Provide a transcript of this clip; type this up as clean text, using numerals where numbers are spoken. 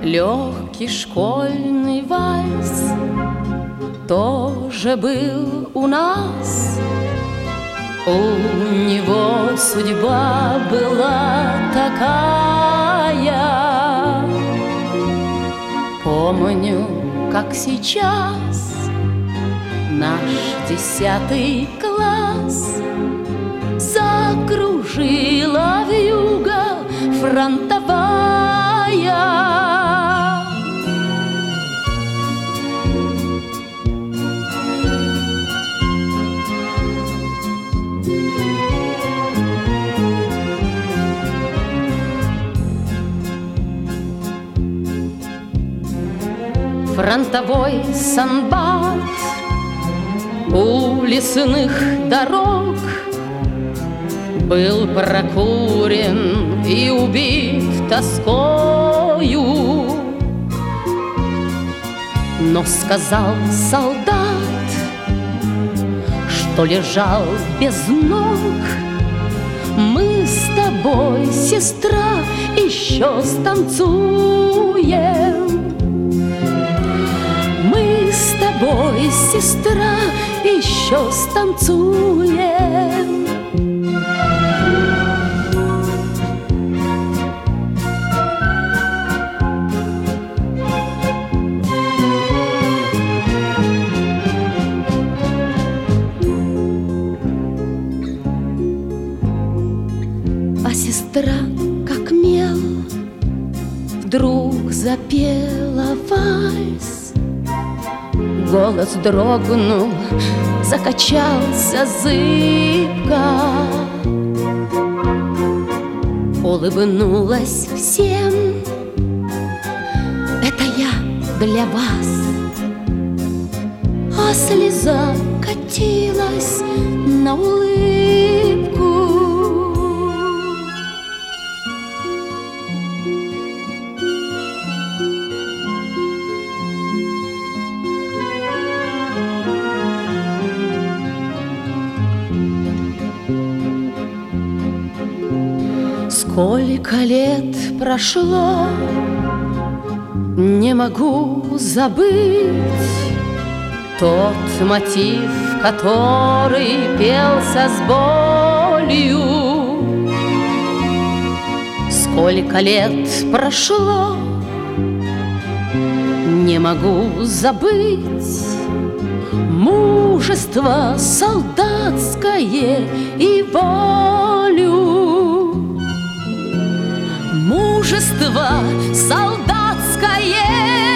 Легкий школьный вальс тоже был у нас. У него судьба была такая. Помню, как сейчас наш 10 класс закружила вьюга фронтовая. Фронтовой санбат у лесных дорог был прокурен и убит тоскою. Но сказал солдат, что лежал без ног: мы с тобой, сестра, еще станцуем. Мы с тобой, сестра, еще станцуем. А сестра, как мел, вдруг запела вальс. Голос дрогнул, закачался зыбко. Улыбнулась всем: это я для вас. А слеза катилась на улыбку. Сколько лет прошло, не могу забыть тот мотив, который пелся с болью. Сколько лет прошло, не могу забыть мужество солдатское и волю. Мужество солдатское